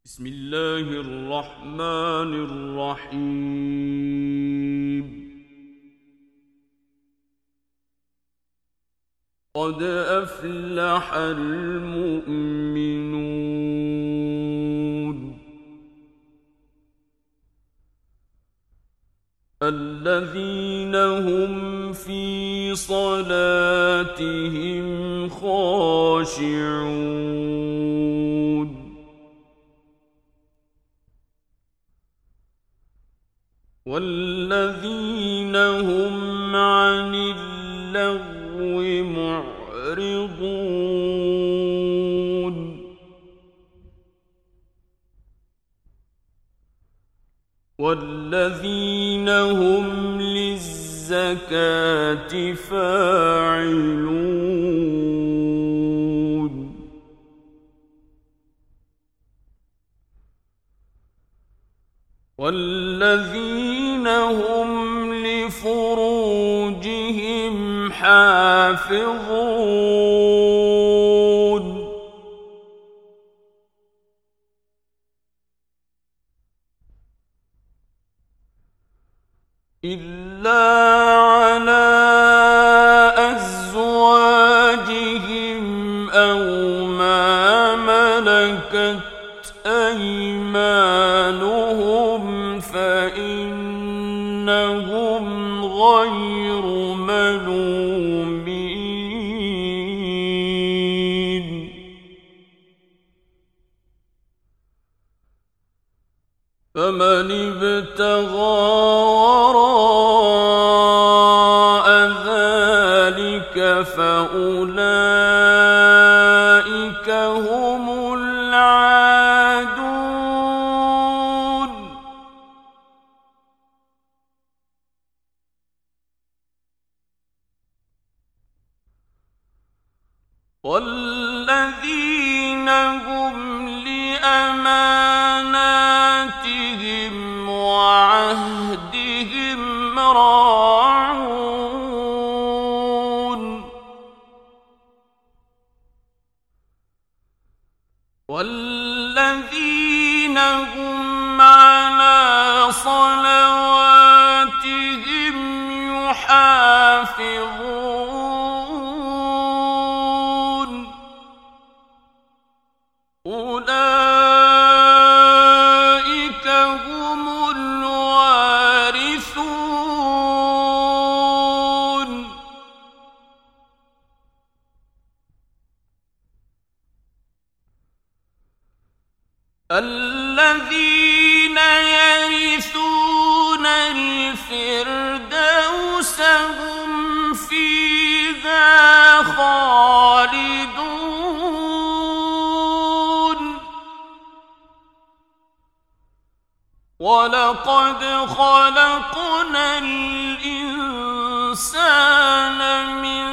بسم الله الرحمن الرحيم. قد أفلح المؤمنون الذين هم في صلاتهم خاشعون والذين هم عن اللغو معرضون والذين هم للزكاة فاعلون والذين هم لفروجهم حافظون إلا على أزواجهم أو ما ملكت أيمانهم فإنهم غير ملومين فمن ابتغى وراء ذلك فأولئك هم العادون والذين هم لأماناتهم وعهدهم راعون والذين هم على صلواتهم يحافظون أولئك هم الوارثون الذين يرثون الفردوس هم فيها خالدون ولقد خلقنا الإنسان من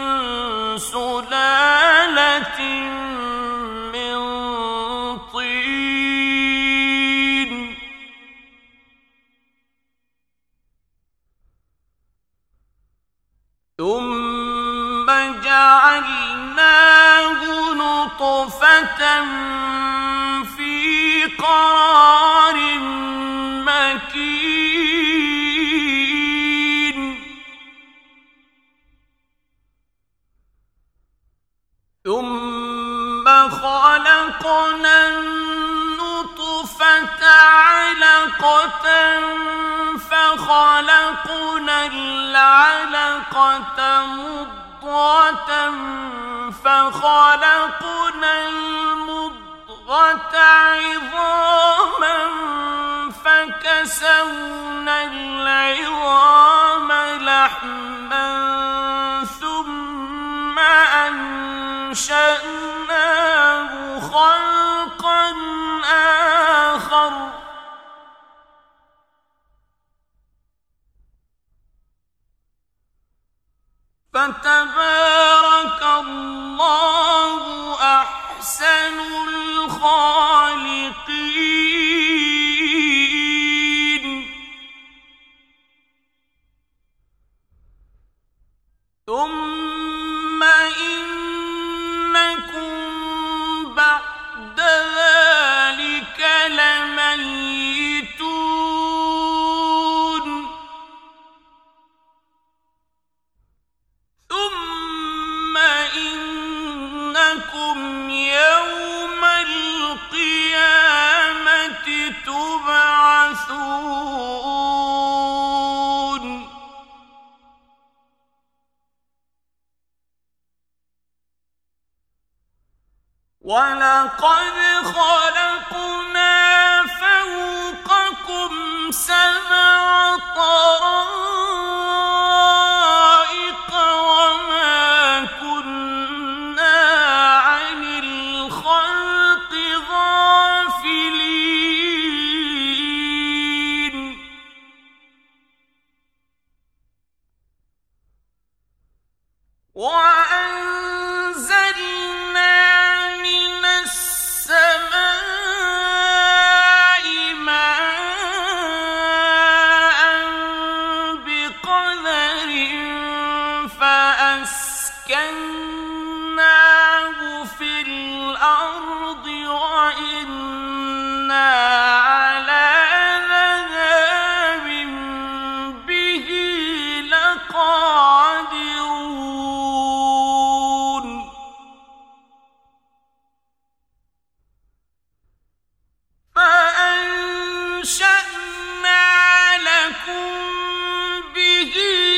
سلالة من طين ثم جعلناه نطفة في قرار مكين ثم خلقنا النطفة علقة فخلقنا العلقة مضغة فخلقنا المضغة عظاما فكسونا العظام لحما ثم أنشأناه خلقا آخر فتبارك الله أحسن الخالقين ثم إنكم بعد ذلك وَلَقَدْ خَلَقْنَا فَوْقَكُمْ سَبْعَ طَرَائِقَ وَمَا كُنَّا عَنِ الْخَلْقِ غَافِلِينَ وَأَنزَلْنَا فِي الْأَرْضِ وَإِنَّا عَلَىٰ ذَهَابٍ بِهِ لَقَادِرُونَ فَأَنشَأْنَا لَكُم بِهِ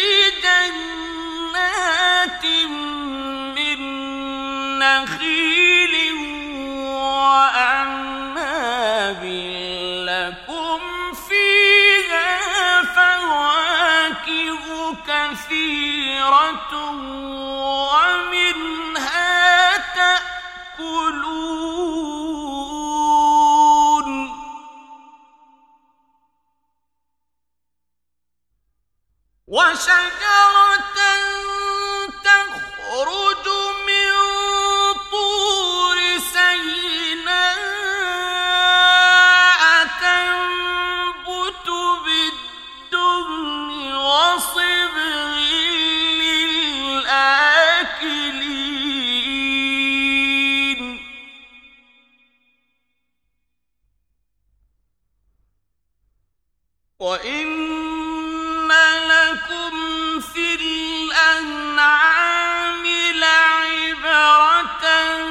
جَنَّاتٍ مِّن نَّخِيلٍ وَأَعْنَابٍ لَّكُمْ فِيهَا فَوَاكِهُ كَثِيرَةٌ وَمِنْهَا تَأْكُلُونَ وَشَجَرَةً تَخْرُجُ مِن طُورِ سَيْنَاءَ تَنبُتُ بِالدُّهْنِ وَصِبْغٍ لِّلْآكِلِينَ وَإِنَّ لَكُمْ فِي الْأَنْعَامِ لَعِبْرَةً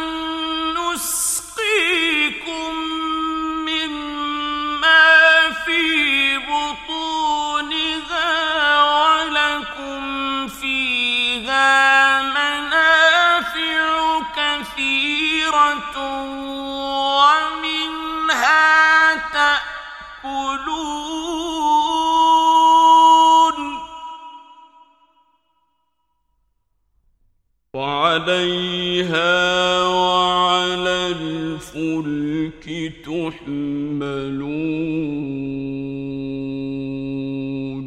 نُّسْقِيكُم مِّمَّا فِي بُطُونِهَا وَلَكُمْ فِيهَا مَنَافِعُ كَثِيرَةٌ وَمِنْهَا تَأْكُلُونَ وَعَلَيْهَا وَعَلَى الْفُلْكِ تُحْمَلُونَ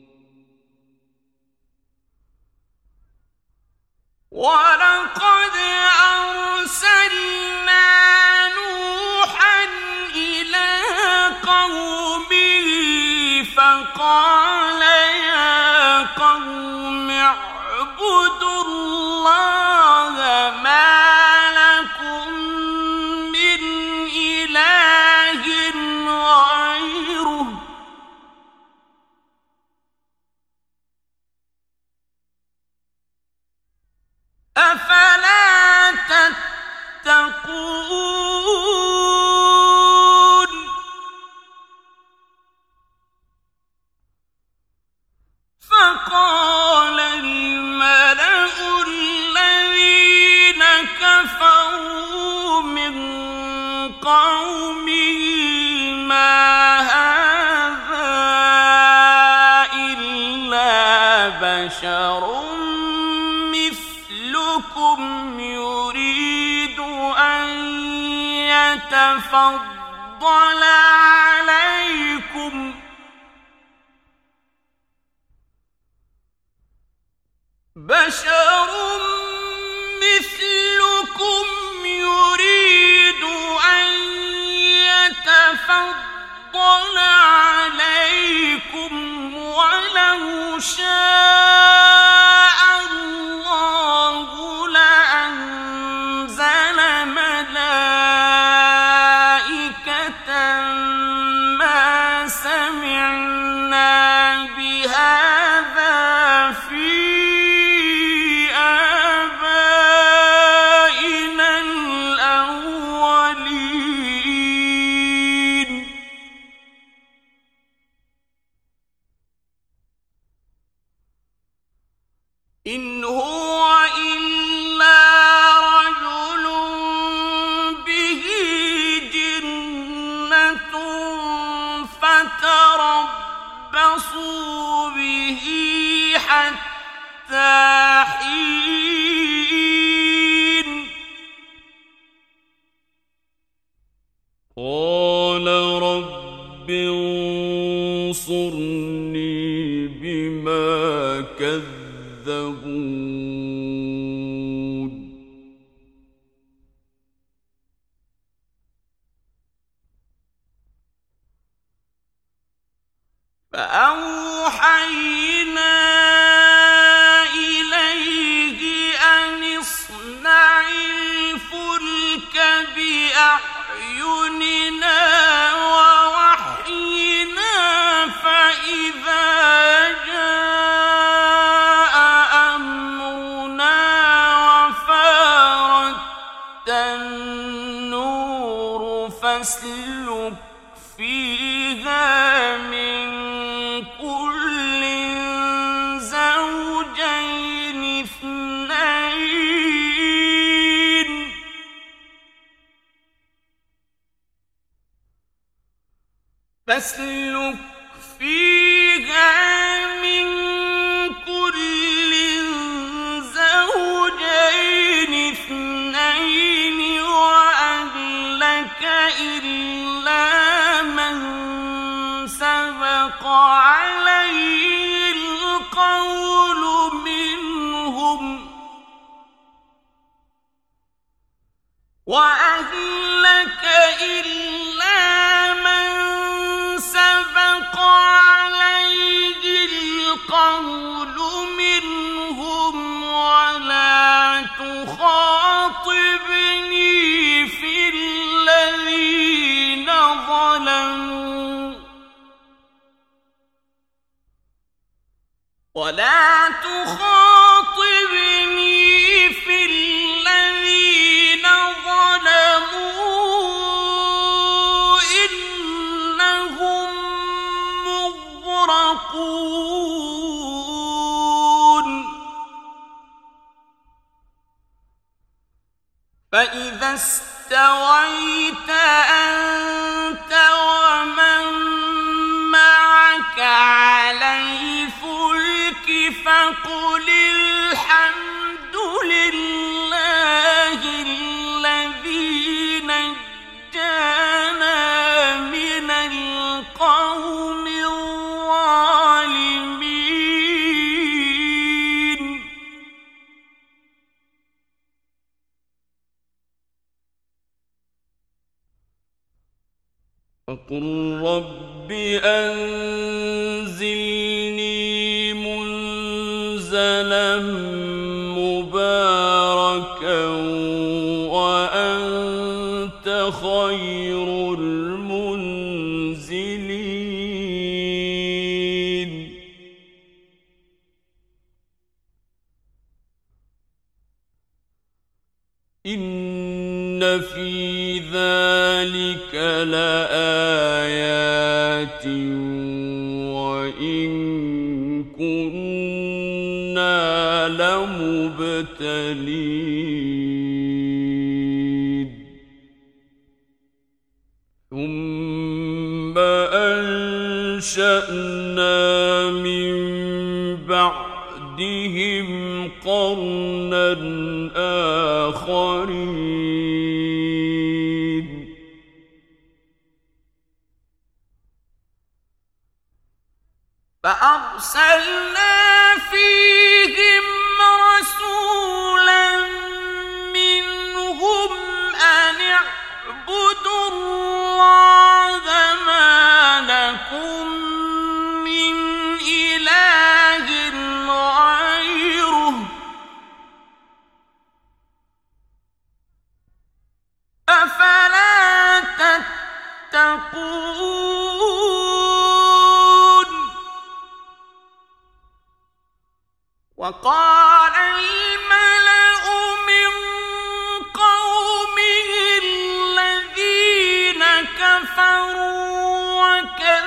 وَلَقَدْ أَرْسَلْنَا نُوحًا إِلَىٰ قَوْمِهِ فَقَالَ يَا قَوْمِ اعْبُدُوا اللَّهَ مَا لَكُم مِّنْ إِلَٰهٍ غَيْرُهُ أَفَلَا تَتَّقُونَ فَقَالَ الْمَلَأُ الَّذِينَ كَفَرُوا مِن قَوْمِهِ مَا هَٰذَا إِلَّا بَشَرٌ مِّثْلُكُمْ يُرِيدُ أَن يَتَفَضَّلَ عَلَيْكُمْ بَشَرٌ مِّثْلُكُمْ يُرِيدُ أَن يَتَفَضَّلَ عَلَيْكُمْ وَلَوْ شَاءَ اللَّهُ لَأَنزَلَ مَلَائِكَةً مَّا سَمِعْنَا بِهَٰذَا فِي آبَائِنَا الْأَوَّلِينَ إن هو إلا رجل به جنة فتربصوا به حتى حين قال رب انصرني بما كذبون فأوحينا إليه أن اصنع الفلك بأعيننا ووحينا فإذا جاء أمرنا وفارت النور فاسلك فيها من كل زوجين اثنين فاسلك فيها من كل زوجين اثنين وأهلك إلا من سبق عليه القول منهم وأهلك إلا من سبق عليه القول منهم ولا تخاطبني في الذين ظلموا ولا تخاطبني في الذين ظلموا إنهم مغرقون فإذا استويت أنت ومن معك على الفلك فقل الحمد لله الذي نجانا من القوم الظالمين وقل رب أنزلني منزلا مباركا وأنت خير المنزلين إن في ذلك لآيات وإن كنا لمبتلين ثم أنشأنا من بعدهم قرنا آخرين فأرسلنا فيهم رسولا منهم أن اعبدوا الله ما لكم من إله غيره أفلا تتقون وقال الملأ من قومه الذين كفروا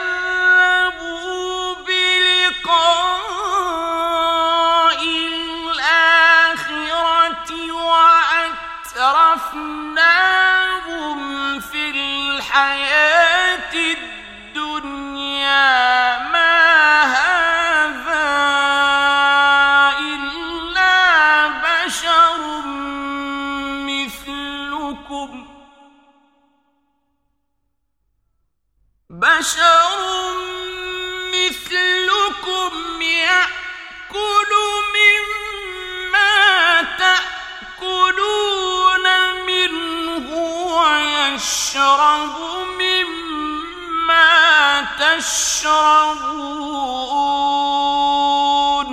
وكذبوا بلقاء الْحَيَاةِ الدُّنْيَا مَا هَٰذَا إِلَّا بَشَرٌ مِّثْلُكُمْ يَأْكُلُ مِمَّا تَأْكُلُونَ مِنْهُ وَيَشْرَبُ مِمَّا تَشْرَبُونَ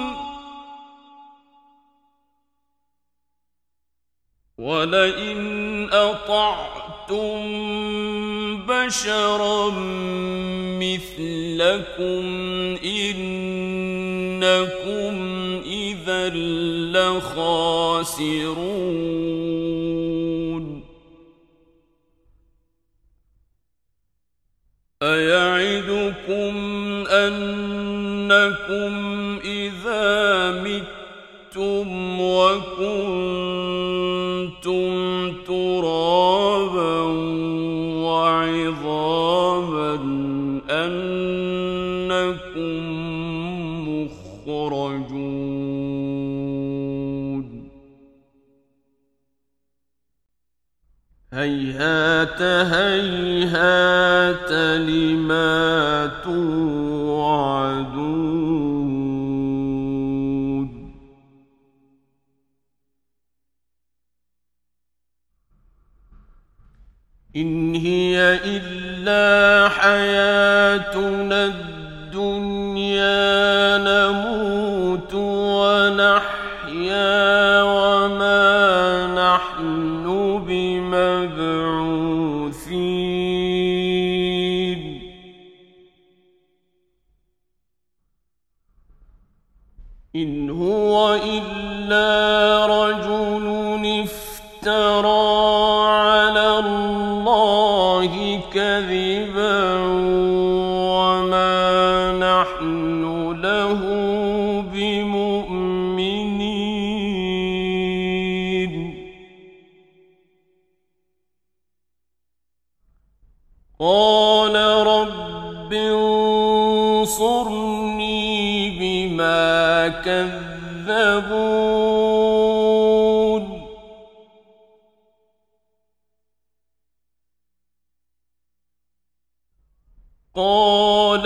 وَلَئِنْ أَطَعْتُم بَشَرًا مِّثْلَكُمْ إِنَّكُمْ إِذًا لَّخَاسِرُونَ أَيَعِدُكُمْ أَنَّكُمْ إِذَا مِتُّمْ وَكُنتُمْ تُرَابًا وَعِظَامًا أَنَّكُمْ مُخْرَجُونَ هَيْهَاتَ هَيْهَاتَ لِمَا تُوعَدُونَ إِنْ هِيَ إِلَّا حَيَاتُنَا الدُّنْيَا نَمُوتُ وَنَحْيَا وَمَا نَحْنُ بِمَبْعُوثِينَ إِنْ هُوَ إِلَّا رَجُلٌ افْتَرَىٰ عَلَى اللَّهِ كَذِبًا وَمَا نَحْنُ لَهُ بِمُؤْمِنِينَ قَالَ رَبِّ انصُرْنِي بِمَا كَذَّبُونِ قَالَ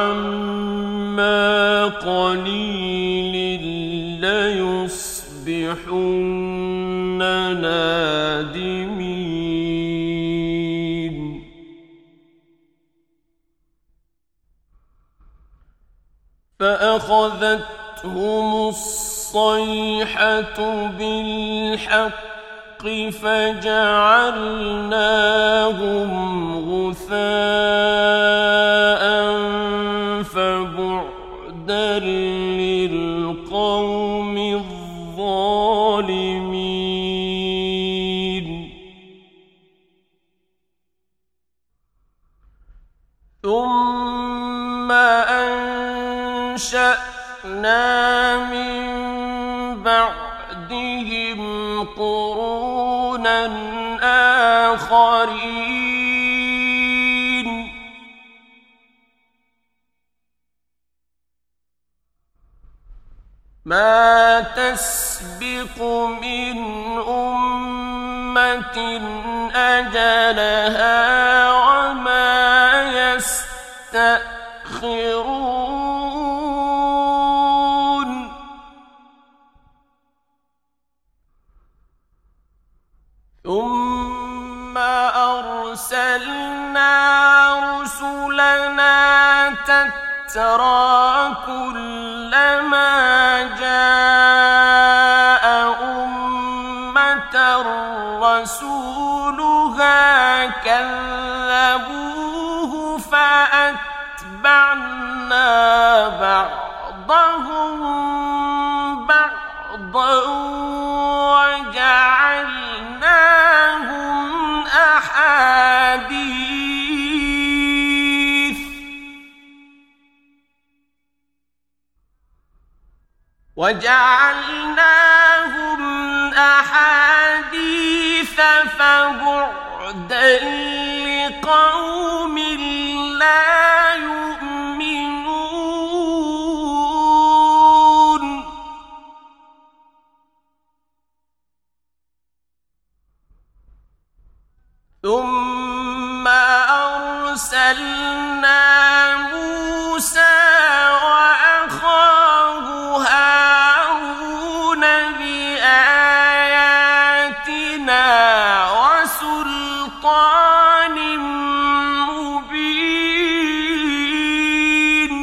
عَمَّا قَلِيلٍ لَّيُصْبِحُنَّ نَادِمِينَ فَأَخَذَتْهُمُ الصَّيْحَةُ بِالْحَقِّ فَجَعَلْنَاهُمْ غُثَاءً فَبُعْدًا لِّلْقَوْمِ الظَّالِمِينَ ثُمَّ أَنشَأْنَا مِن بَعْدِهِمْ قُرُونًا آخَرِينَ مَا تَسْبِقُ مِنْ أُمَّةٍ أَجَلَهَا وَمَا يَسْتَأْخِرُونَ ثُمَّ أَرْسَلْنَا رُسُلَنَا تَتْرَىٰ كُلَّمَا جَاءَ أُمَّةً رَّسُولُهَا كَذَّبُوهُ فَأَتْبَعْنَا بَعْضَهُم بَعْضًا وَجَعَلْنَاهُمْ أَحَادِيثَ فَبُعْدًا لقوم لا يؤمنون ثم أرسلنا موسى وأخاه هارون بآياتنا وسلطان مبين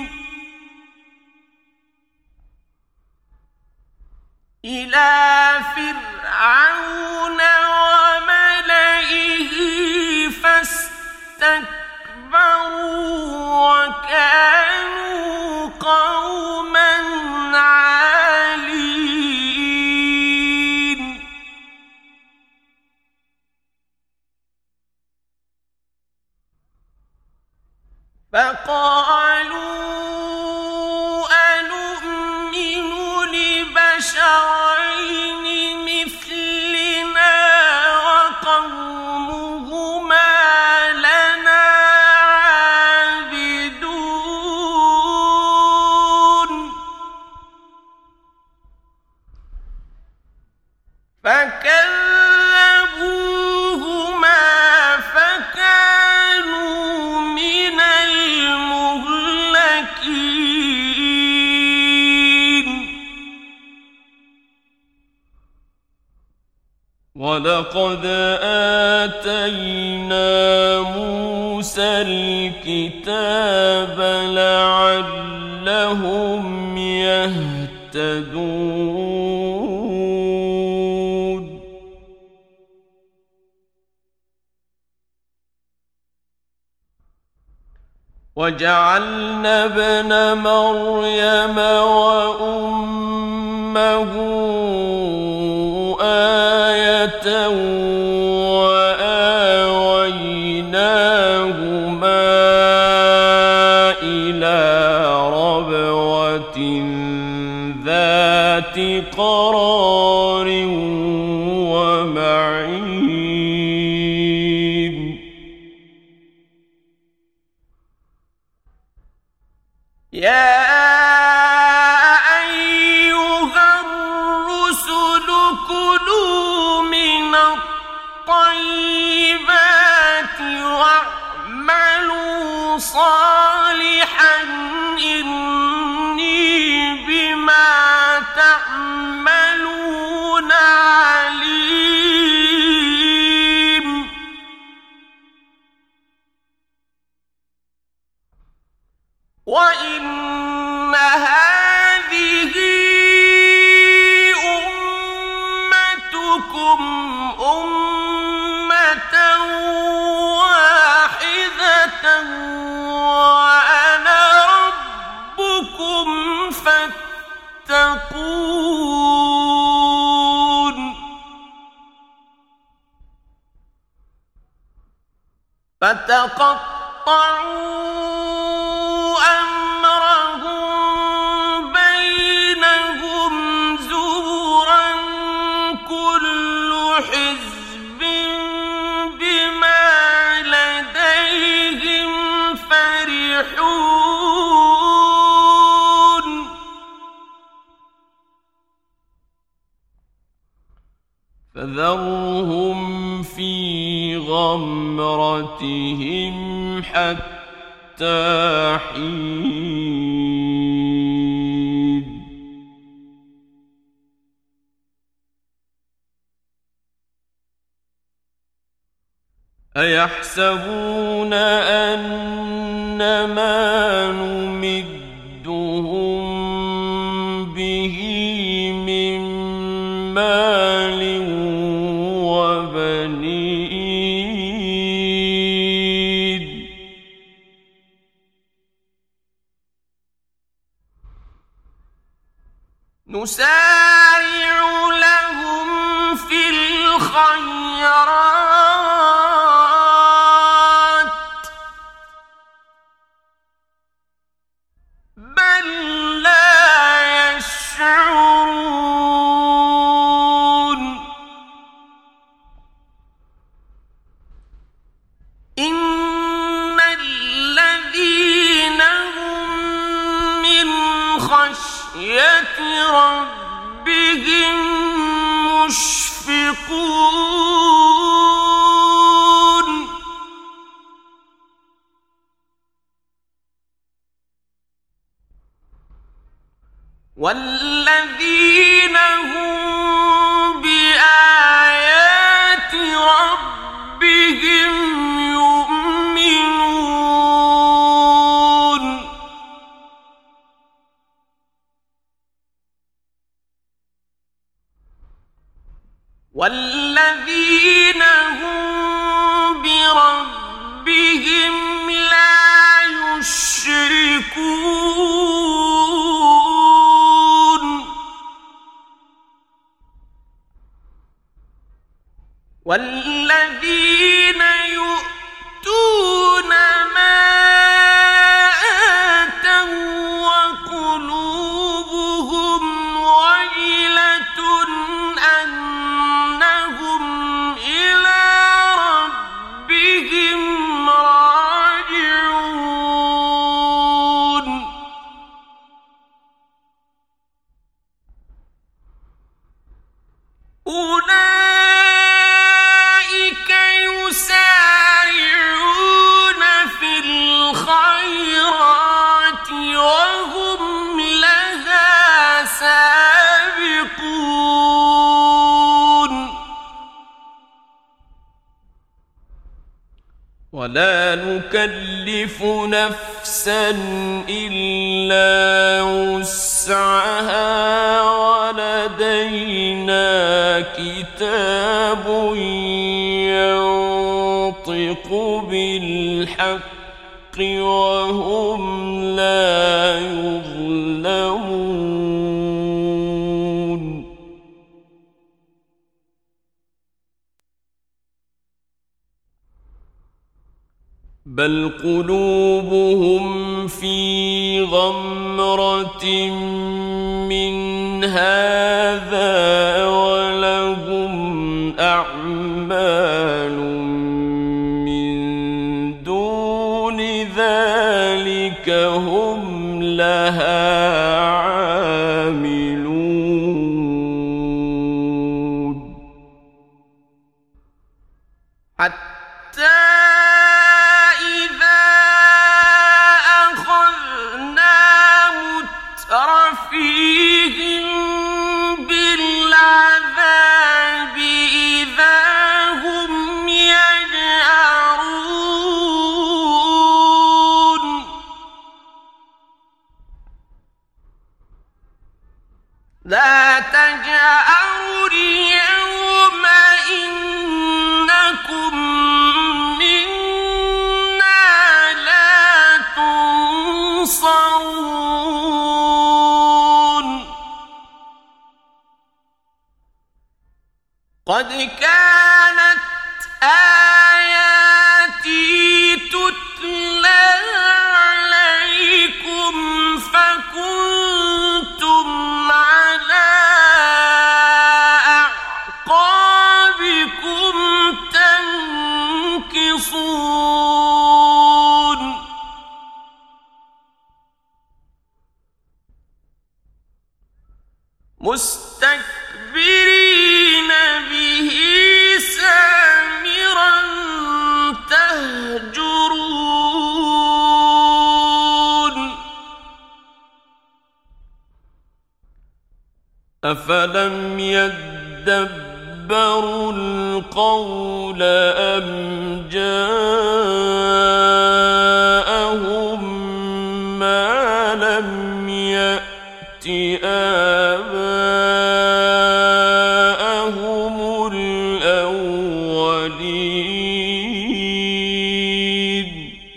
إلى فرعون وملئه فاستكبروا وكانوا قوما عالين فقالوا أنؤمن لبشرين مثلنا وقومهما لنا عابدون فكذبوهما فكانوا من المهلكين ولقد آتينا موسى الكتاب لعلهم يهتدون وجعلنا ابن مريم وأمه آية وآويناهما إلى ربوة ذات قرار ومعين يا أيها الرسل كلوا من الطيبات واعملوا صالحا إني بما تعملون عليم وإن هذه أمتكم أمة واحدة وأنا ربكم فاتقون فتقطعوا أمرهم بينهم زبرا كل حزب بما لديهم فرحون فذرهم في غمرتهم حتى حين أيحسبون أن ما نمدهم به من مال وبنين نسارع لهم في الخيرات بل لا يشعرون إن ربهم مشفقون والذين هم بآيات ربهم يؤمنون والذين هم بربهم لا يشركون والذين يؤتون ما آتوا وقلوبهم وجلة أنهم إلى ربهم راجعون أولئك يسارعون في الخيرات وهم لها سابقون ولا نكلف نفسا إلا وسعها ولدينا كتاب ينطق بالحق وهم لا يظلمون بل قلوبهم في غمرة من هذا ولهم أعمال من دون ذلك هم لها عاملون حتى إذا أخذنا مترفيهم بالعذاب إذا هم يجأرون لا تجأروا اليوم إنكم منا لا تنصرون قد كانت آياتي تتلى عليكم فكنتم على أعقابكم تنكصون مستكبرين به سامرا تهجرون أفلم يدبروا القول أم جاءهم ما لم يأت آباءهم الأولين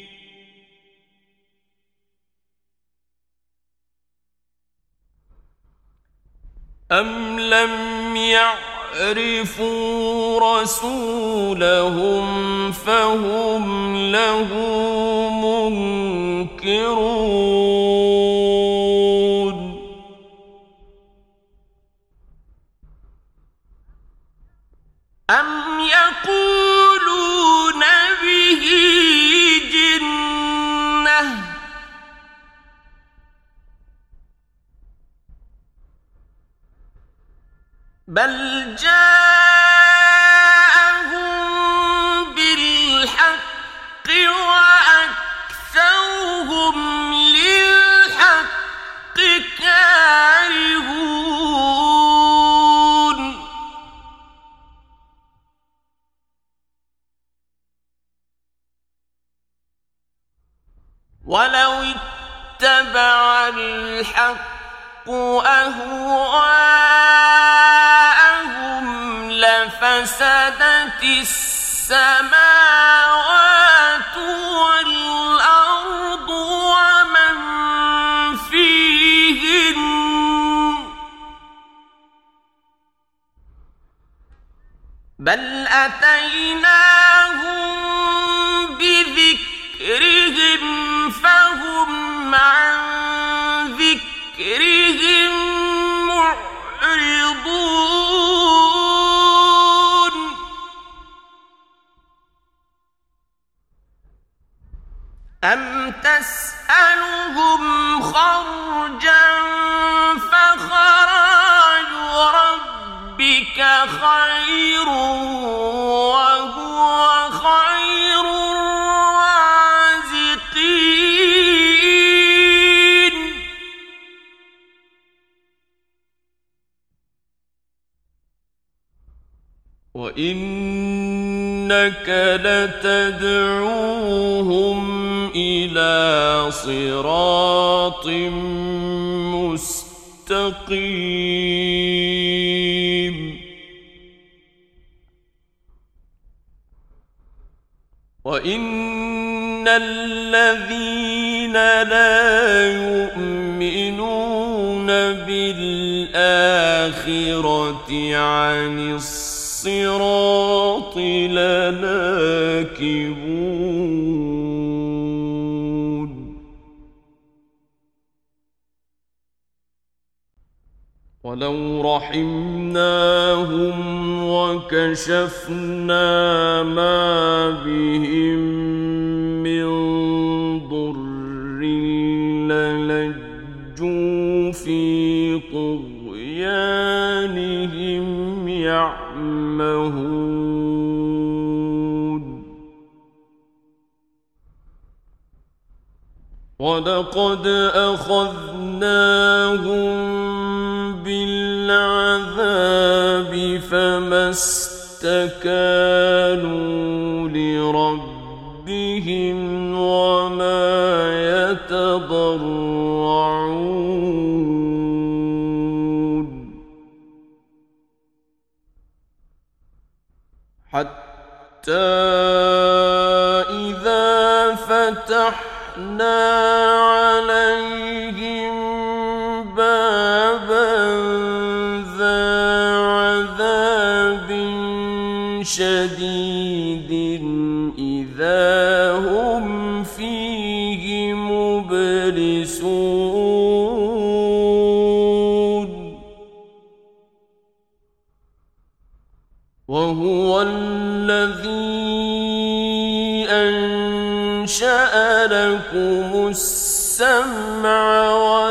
أم لم يعرفوا رسولهم فهم له منكرون أم يقولون به جنة بل جاءهم بالحق وأكثرهم للحق كارهون ولو اتبع الحق أهواءهم لفسدت السماوات والأرض ومن فيهن بل أتيناهم بذكرهم فهم عن ذكرهم معرضون أم تسألهم خرجا فخراج ربك خير وهو خير الرازقين وإنك لتدعوهم إلى صراط مستقيم وإن الذين لا يؤمنون بالآخرة عن الصراط لناكبون ولو رحمناهم وكشفنا ما بهم من ضر للجوا في طغيانهم يعمهون ولقد أخذناهم بالعذاب فما استكانوا لربهم وما يتضرعون حتى إذا فتحنا عليهم بابا ذا عذاب شديد إذا هم فيه مبلسون وهو الذي أنشأ لكم السمع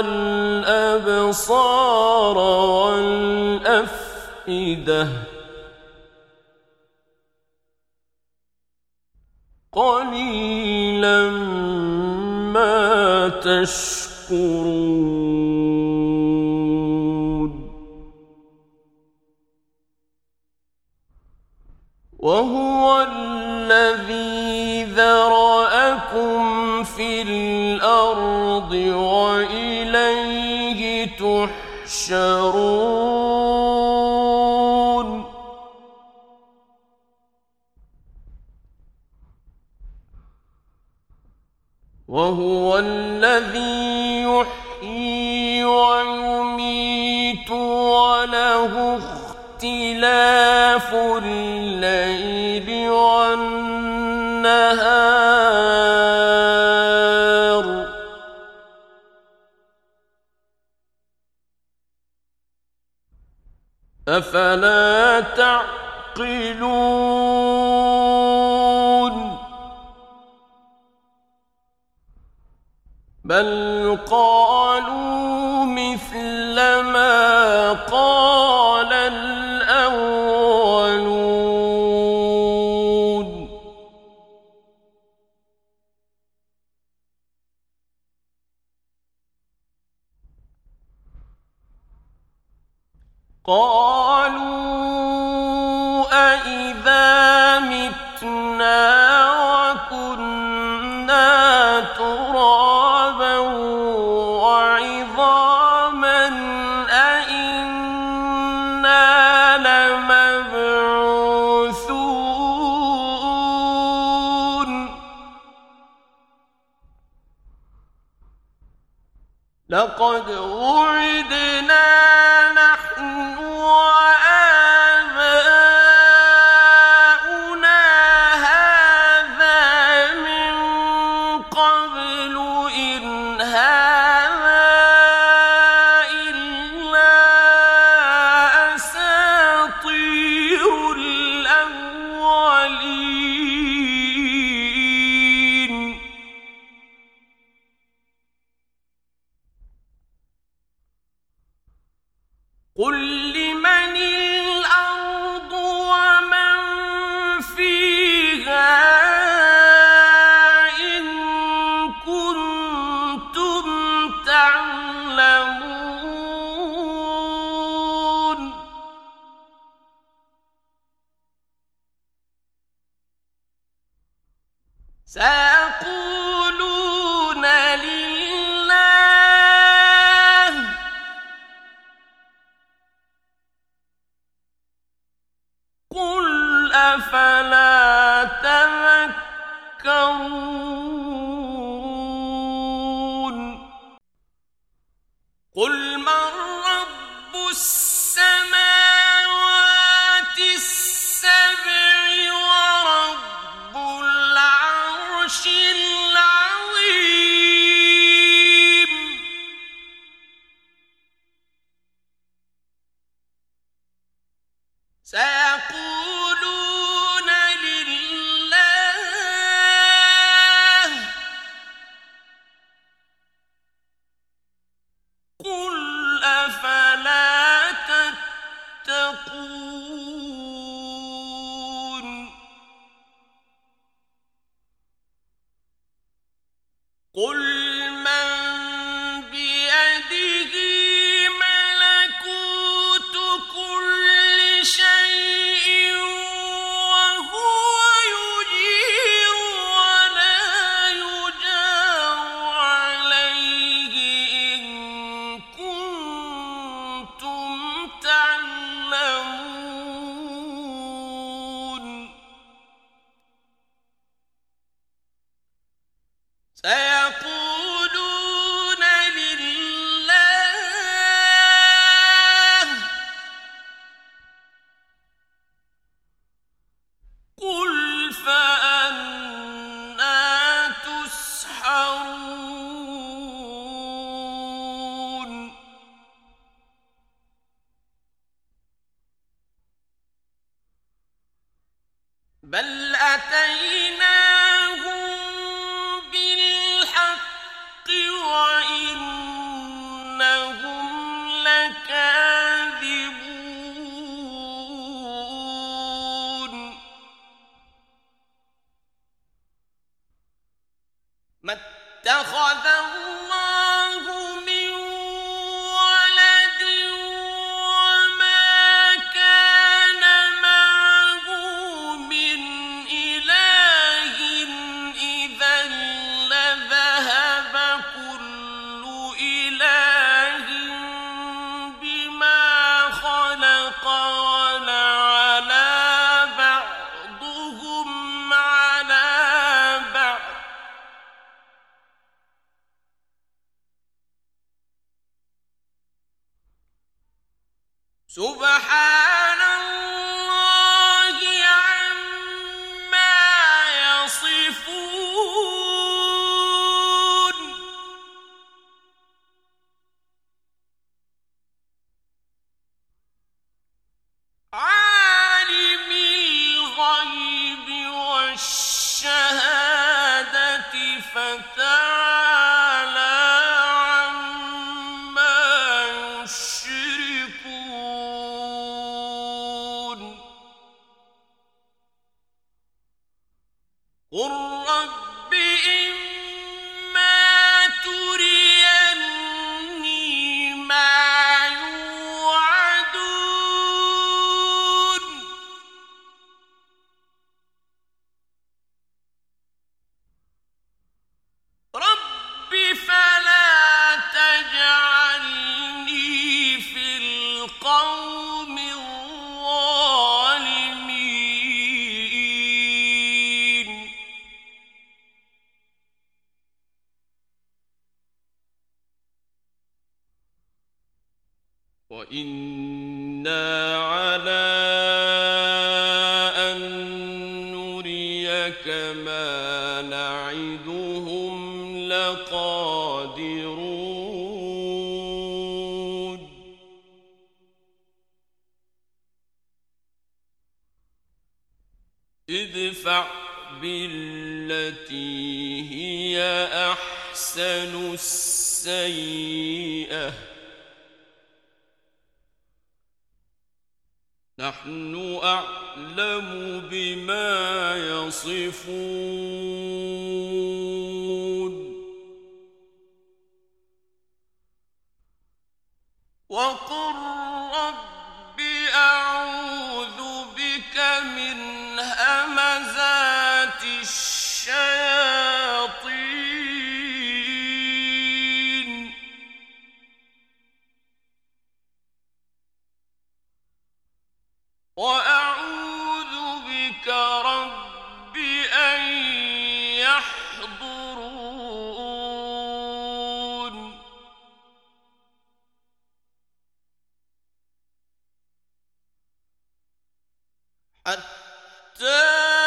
والأبصار والأفئدة قليلا ما تشكرون وهو الذي ذرأكم في الأرض وإليه تحشرون وهو الذي يحيي ويميت وله اختلاف الليل والنهار أفلا تعقلون بل قالوا مثل ما قال قالوا أإذا متنا وكنا ترابا وعظاما أإنا لمبعوثون لقد وعدنا نحن وآباؤنا هذا من قبل إن هذا إلا أساطير الأولين قل لمن الأرض ومن فيها إن كنتم تعلمون سيقولون لله قل أفلا تذكرون قل من رب السماوات السبع ورب العرش العظيم سيقولون لله قل أفلا تتقون قل من بيده ملكوت كل شيء وهو يجير ولا يجار عليه إن كنتم تعلمون سيقولون لله قل فأنى تسحرون بل أتيناهم بالحق وإنهم لكاذبون ما اتخذ الله من ولد وما كان معه من إله إذا لذهب كل إله بما خلق ولعلى بعضهم على بعض سبحان الله عما يصفون عالم الغيب والشهادة فتعالى عما يشركون قل رب إما تريني ما يوعدون وإنا على أن نريك ما نعدهم لقادرون ادفع بالتي هي أحسن السيئة نحن أعلم بما يصفون وقل رب أعوذ بك من همزات الشياطين وأعوذ بك رب أن يحضرون حتى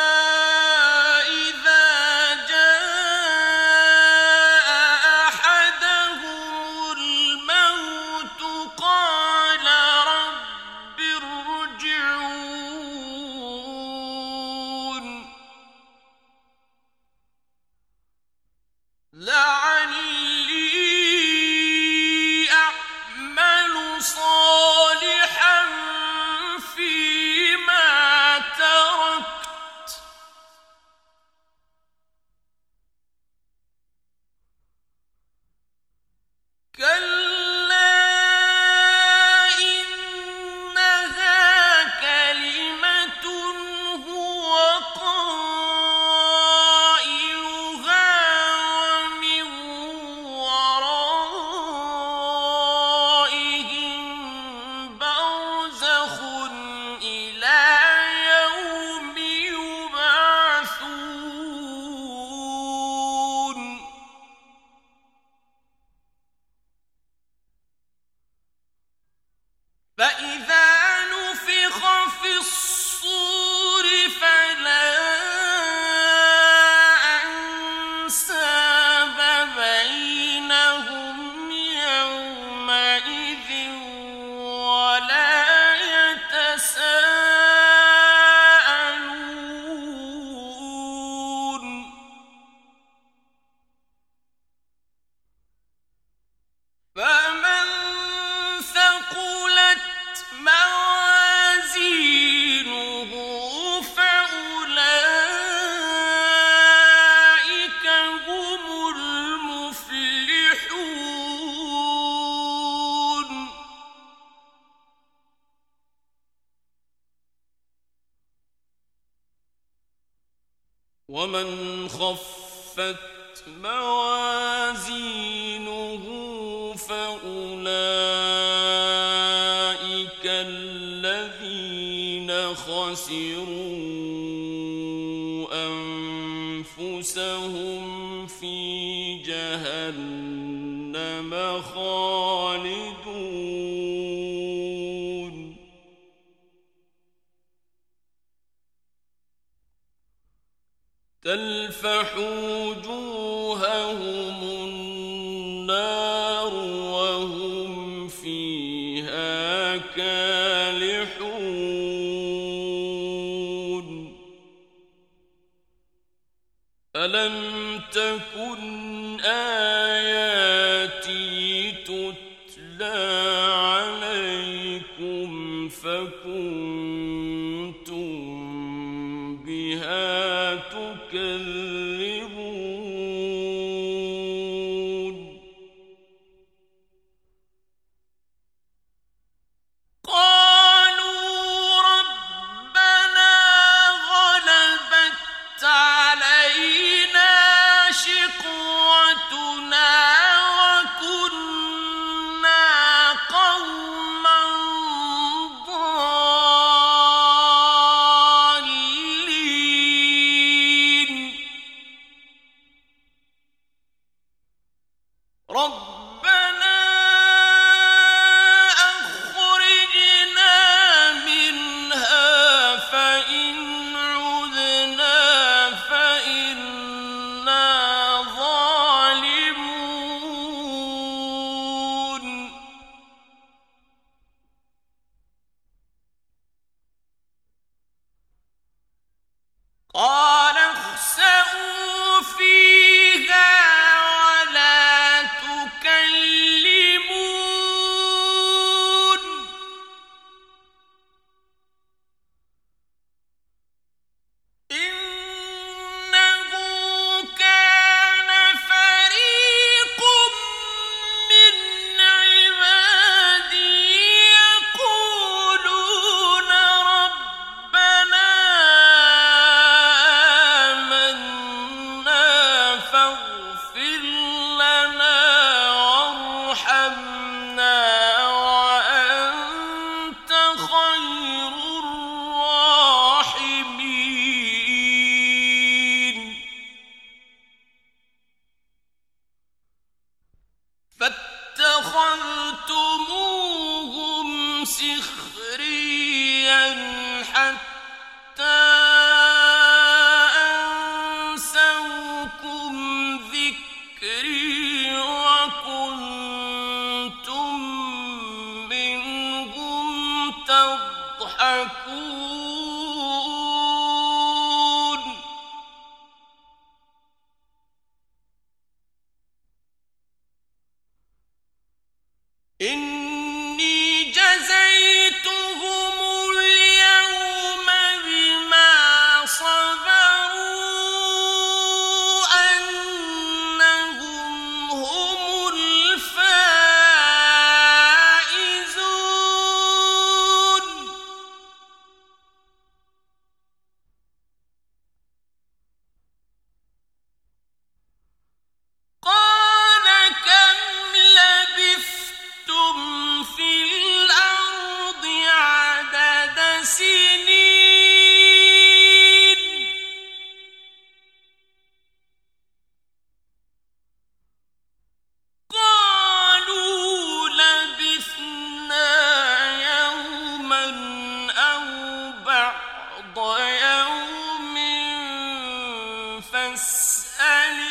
فإذا نفخ في الصور فلا أنساب بينهم يومئذ ولا يتساءلون فمن ثقلت موازينه فأولئك هم المفلحون ومن خفت موازينه فأولئك الذين خسروا أنفسهم في جهنم خالدون تلفح وجوههم النار وهم فيها كالحون ألم تكن آياتي تتلى عليكم فكنتم بها تكذبون قالوا ربنا غلبت علينا شقوتنا وكنا قوما ضالين ربنا أخرجنا واتخذتموهم سخريا حتى أنسوكم ذكري وكنتم منهم تضحكون إني جزيتهم اليوم بما صبروا أنهم هم الفائزون قال كم لبثتم في الأرض عدد سنين قالوا لبثنا يوما أو بعض يوم فاسأل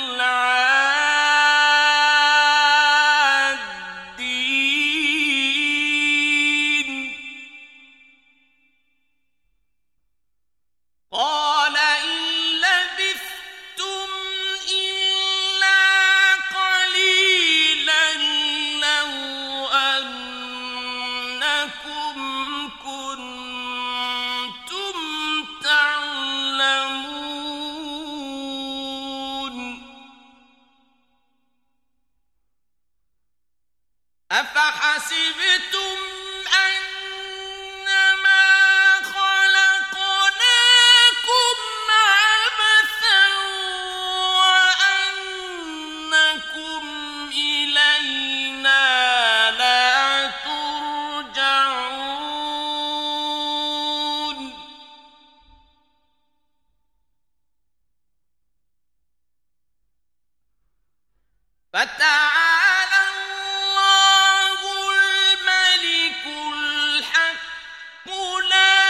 العادين قال إن لبثتم إلا قليلا لو أنكم كنتم تعلمون أفحسبتم أنما خلقناكم عبثا وأنكم إلينا لا ترجعون فتعالى الله الملك الحق لا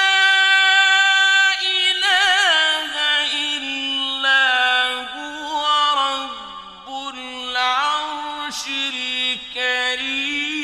إله إلا هو رب العرش الكريم